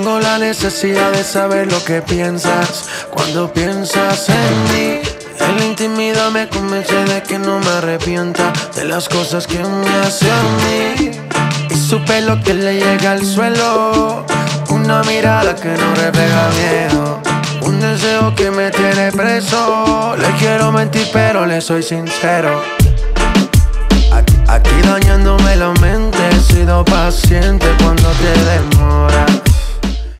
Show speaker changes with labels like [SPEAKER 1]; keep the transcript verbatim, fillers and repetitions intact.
[SPEAKER 1] Tengo la necesidad de saber lo que piensas cuando piensas en mí. En la intimidad me convence de que no me arrepienta de las cosas que me hace a mí. Y su pelo que le llega al suelo, una mirada que no refleja miedo, un deseo que me tiene preso. Le quiero mentir pero le soy sincero. Aquí, aquí dañándome la mente, he sido paciente cuando te demoras.